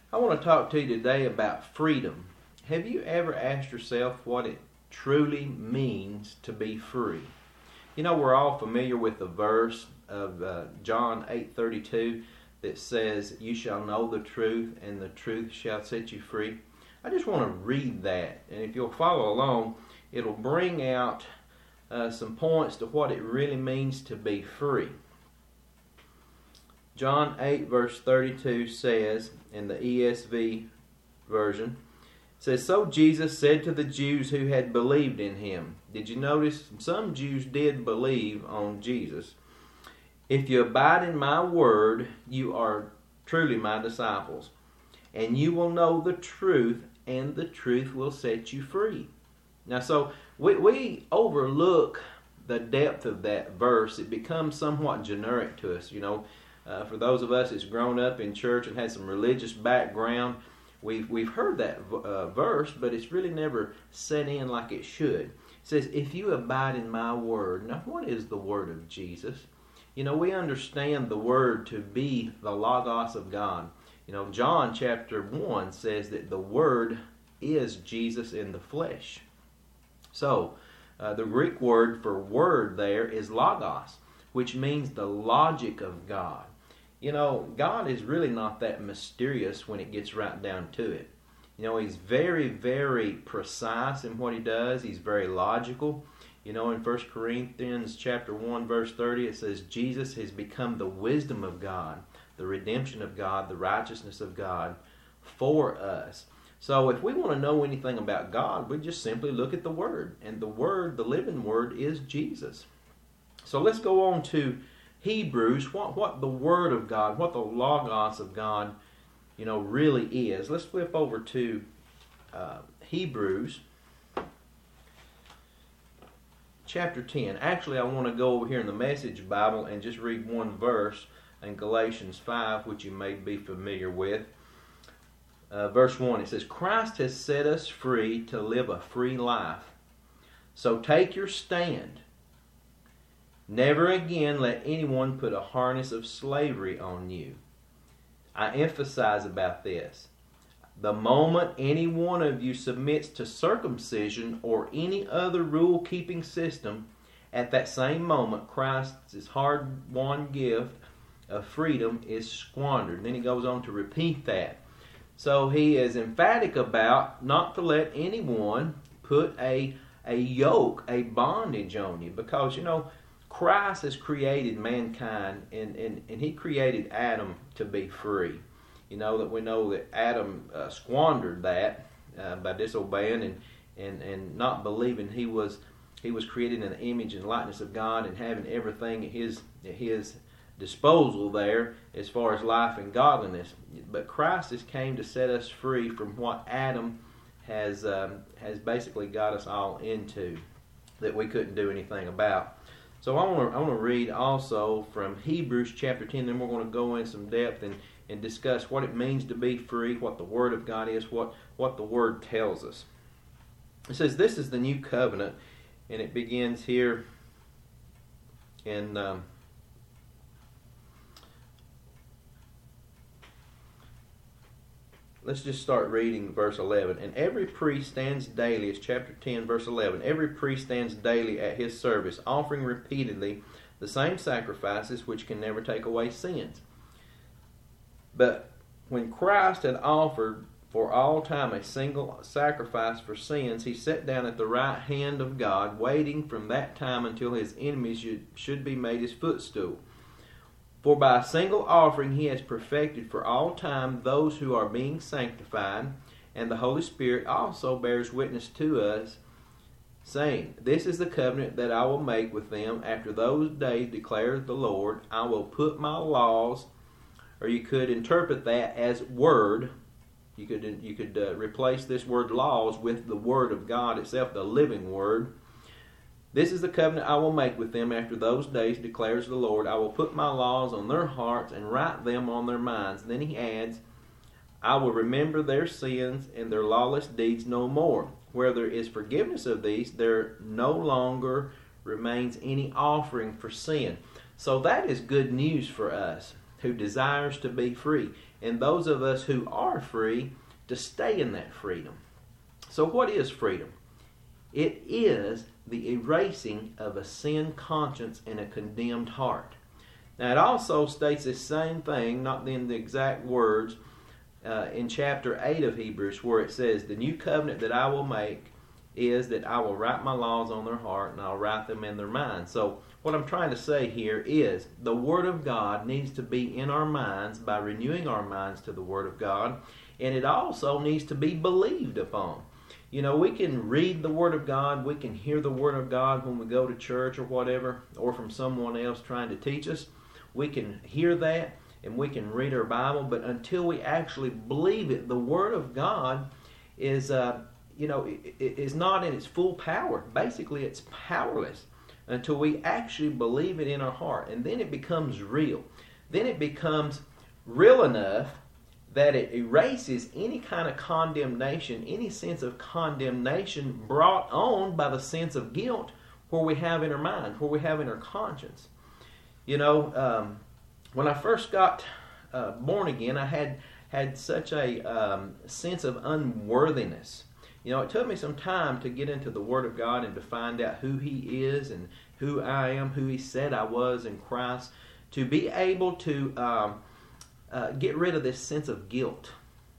I want to talk to you today about freedom. Have you ever asked yourself what it truly means to be free? You know, we're all familiar with the verse of John 8:32 that says, "You shall know the truth, and the truth shall set you free." I just want to read that, and if you'll follow along, it'll bring out some points to what it really means to be free. John 8 verse 32 says, in the ESV version, says, "So Jesus said to the Jews who had believed in him." Did you notice? Some Jews did believe on Jesus. "If you abide in my word, you are truly my disciples, and you will know the truth, and the truth will set you free." Now, so we overlook the depth of that verse. It becomes somewhat generic to us, you know. For those of us that's grown up in church and had some religious background, we've heard that verse, but it's really never set in like it should. It says, "If you abide in my word." Now, what is the word of Jesus? You know, we understand the word to be the Logos of God. You know, John chapter 1 says that the word is Jesus in the flesh. So, the Greek word for word there is Logos, which means the logic of God. You know, God is really not that mysterious when it gets right down to it. You know, he's very, very precise in what he does. He's very logical. You know, in 1 Corinthians chapter 1, verse 30, it says, Jesus has become the wisdom of God, the redemption of God, the righteousness of God for us. So if we want to know anything about God, we just simply look at the Word. And the Word, the living Word, is Jesus. So let's go on to Hebrews, what the Word of God, what the Logos of God, you know, really is. Let's flip over to Hebrews chapter 10. Actually, I want to go over here in the Message Bible and just read one verse in Galatians 5, which you may be familiar with. Verse 1, it says, "Christ has set us free to live a free life. So take your stand. Never again let anyone put a harness of slavery on you." I emphasize about this. The moment any one of you submits to circumcision or any other rule-keeping system, at that same moment Christ's hard-won gift of freedom is squandered. And then he goes on to repeat that. So he is emphatic about not to let anyone put a yoke, a bondage on you. Because, you know, Christ has created mankind, and he created Adam to be free. You know that we know that Adam squandered that by disobeying and not believing he was created in the image and likeness of God and having everything at his disposal there as far as life and godliness. But Christ has came to set us free from what Adam has basically got us all into that we couldn't do anything about. So I want to read also from Hebrews chapter 10, then we're going to go in some depth and discuss what it means to be free, what the Word of God is, what the Word tells us. It says, "This is the new covenant," and it begins here in let's just start reading verse 11. "And every priest stands daily," it's chapter 10, verse 11. "Every priest stands daily at his service, offering repeatedly the same sacrifices which can never take away sins. But when Christ had offered for all time a single sacrifice for sins, he sat down at the right hand of God, waiting from that time until his enemies should be made his footstool. For by a single offering he has perfected for all time those who are being sanctified, and the Holy Spirit also bears witness to us, saying, This is the covenant that I will make with them after those days, declares the Lord. I will put my laws," or you could interpret that as word. You could replace this word laws with the Word of God itself, the living Word. "This is the covenant I will make with them after those days, declares the Lord. I will put my laws on their hearts and write them on their minds." Then he adds, "I will remember their sins and their lawless deeds no more. Where there is forgiveness of these, there no longer remains any offering for sin." So that is good news for us who desires to be free. and those of us who are free to stay in that freedom. So what is freedom? It is the erasing of a sin conscience and a condemned heart. Now it also states the same thing, not in the exact words, in chapter 8 of Hebrews, where it says, the new covenant that I will make is that I will write my laws on their heart and I'll write them in their mind. So what I'm trying to say here is the Word of God needs to be in our minds by renewing our minds to the Word of God, and it also needs to be believed upon. You know, we can read the Word of God, we can hear the Word of God when we go to church or whatever, or from someone else trying to teach us. We can hear that and we can read our Bible, but until we actually believe it, the Word of God is, is not in its full power. Basically, it's powerless until we actually believe it in our heart, and then it becomes real. Then it becomes real enough that it erases any kind of condemnation, any sense of condemnation brought on by the sense of guilt where we have in our mind, where we have in our conscience. You know, when I first got born again, I had such a sense of unworthiness. You know, it took me some time to get into the Word of God and to find out who He is and who I am, who He said I was in Christ, to be able to get rid of this sense of guilt,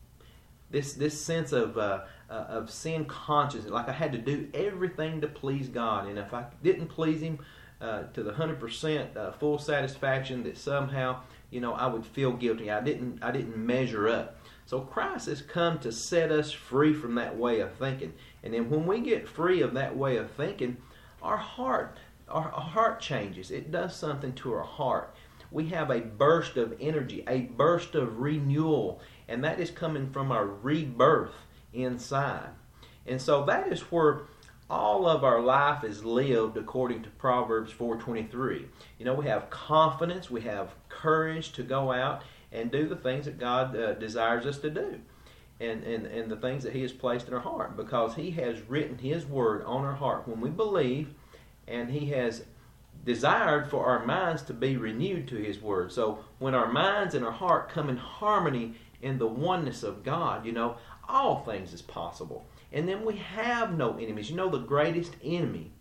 this sense of sin consciousness, like I had to do everything to please God, and if I didn't please Him to the 100% full satisfaction, that somehow, you know, I would feel guilty. I didn't measure up. So Christ has come to set us free from that way of thinking, and then when we get free of that way of thinking, our heart changes. It does something to our heart. We have a burst of energy, a burst of renewal, and that is coming from our rebirth inside. And so that is where all of our life is lived according to Proverbs 4:23. You know, we have confidence, we have courage to go out and do the things that God desires us to do, and the things that He has placed in our heart, because He has written His Word on our heart when we believe, and He has desired for our minds to be renewed to His Word. So when our minds and our heart come in harmony in the oneness of God, you know, all things is possible. And then we have no enemies. You know, the greatest enemy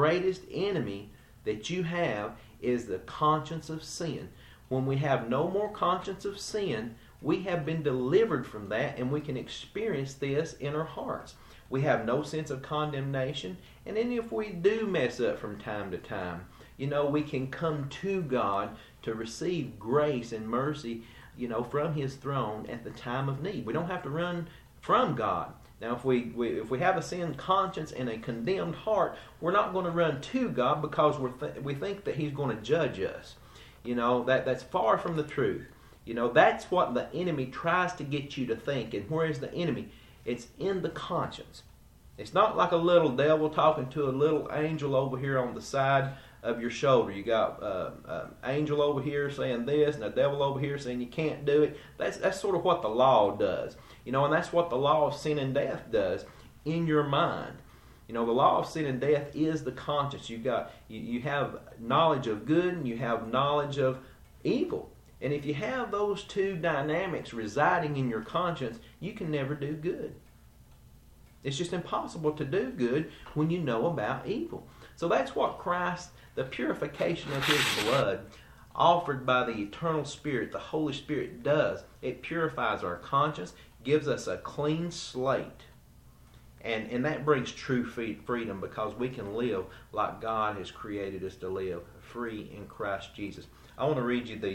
that you have is the conscience of sin. When we have no more conscience of sin, we have been delivered from that, and we can experience this in our hearts. We have no sense of condemnation, and then if we do mess up from time to time, you know, we can come to God to receive grace and mercy, you know, from His throne at the time of need. We don't have to run from God. Now, if we have a sin conscience and a condemned heart, we're not going to run to God because we think that He's going to judge us. You know, that's far from the truth. You know, that's what the enemy tries to get you to think. And where is the enemy? It's in the conscience. It's not like a little devil talking to a little angel over here on the side of your shoulder. You got an angel over here saying this and a devil over here saying you can't do it. That's sort of what the law does. You know, and that's what the law of sin and death does in your mind. You know, the law of sin and death is the conscience. You have knowledge of good and you have knowledge of evil. And if you have those two dynamics residing in your conscience, you can never do good. It's just impossible to do good when you know about evil. So that's what Christ, the purification of His blood, offered by the eternal Spirit, the Holy Spirit, does. It purifies our conscience, gives us a clean slate. And that brings true freedom, because we can live like God has created us to live, free in Christ Jesus. I want to read you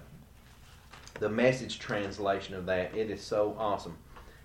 the Message translation of that. It is so awesome.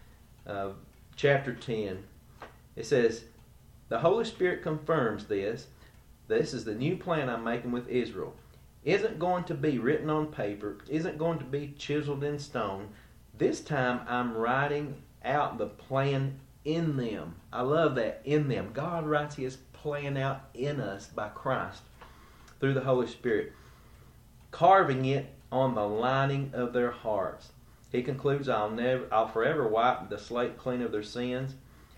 Chapter 10, it says, "The Holy Spirit confirms this. This is the new plan I'm making with Israel. Isn't going to be written on paper, isn't going to be chiseled in stone. This time I'm writing out the plan in them." I love that, in them. God writes His plan out in us by Christ through the Holy Spirit, carving it on the lining of their hearts. He concludes, I'll forever wipe the slate clean of their sins.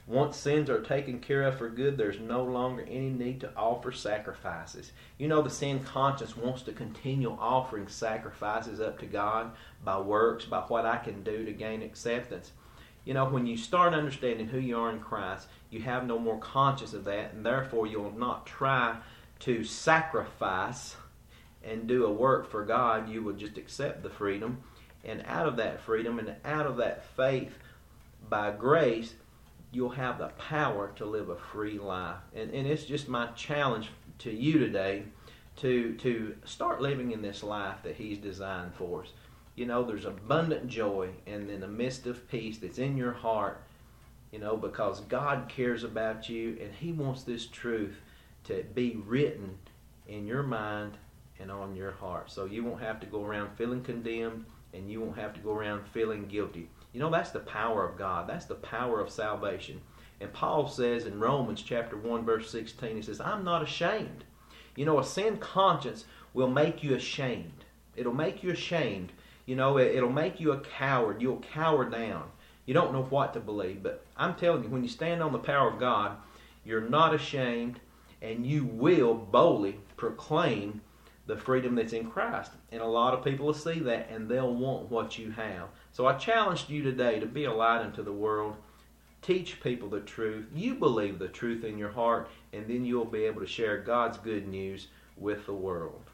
Once sins are taken care of for good, there's no longer any need to offer sacrifices. You know, the sin conscience wants to continue offering sacrifices up to God by works, by what I can do to gain acceptance. You know, when you start understanding who you are in Christ, you have no more conscience of that, and therefore you'll not try to sacrifice and do a work for God. You will just accept the freedom, and out of that freedom and out of that faith by grace, you'll have the power to live a free life. And it's just my challenge to you today to start living in this life that He's designed for us. You know, there's abundant joy and in the midst of peace that's in your heart, you know, because God cares about you and He wants this truth to be written in your mind and on your heart. So you won't have to go around feeling condemned and you won't have to go around feeling guilty. You know, that's the power of God. That's the power of salvation. And Paul says in Romans chapter 1, verse 16, he says, I'm not ashamed. You know, a sin conscience will make you ashamed. It'll make you ashamed. You know, it'll make you a coward. You'll cower down. You don't know what to believe. But I'm telling you, when you stand on the power of God, you're not ashamed, and you will boldly proclaim the freedom that's in Christ. And a lot of people will see that, and they'll want what you have. So I challenged you today to be a light unto the world. Teach people the truth. You believe the truth in your heart, and then you'll be able to share God's good news with the world.